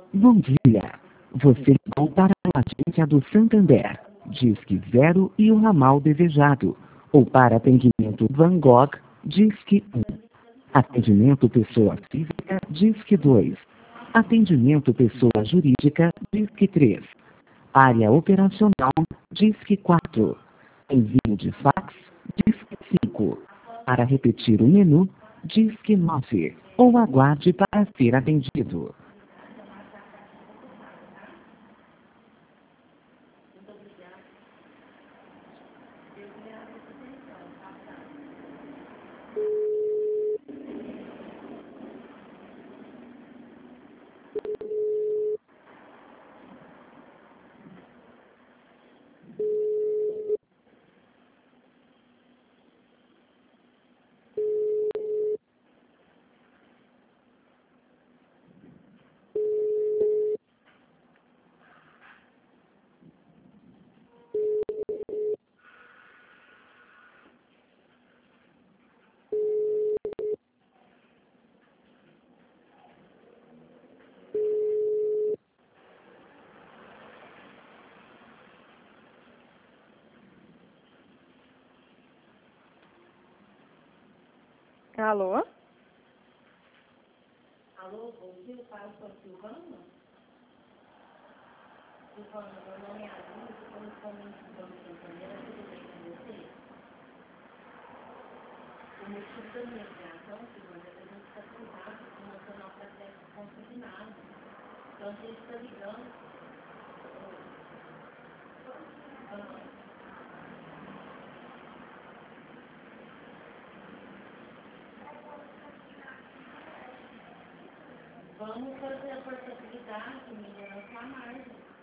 Bom dia. Você ligou para a agência do Santander. Disque 0 e o ramal desejado. Ou para atendimento Van Gogh, Disque 1. Atendimento pessoa física, Disque 2. Atendimento pessoa jurídica, Disque 3. Área operacional, Disque 4. Envio de fax, Disque 5. Para repetir o menu, Disque 9. Ou aguarde para ser atendido. Alô? Alô, bom dia, eu falo com a Silvana. Silvana, meu nome é Adina, eu estou falando do Banco Santander, tudo bem com você? O motivo da minha ligação, Silvana, é que a gente está cuidado com o Nacional para Crédito Consignado. Então a gente está ligando. Vamos fazer a portabilidade, melhorar a margem.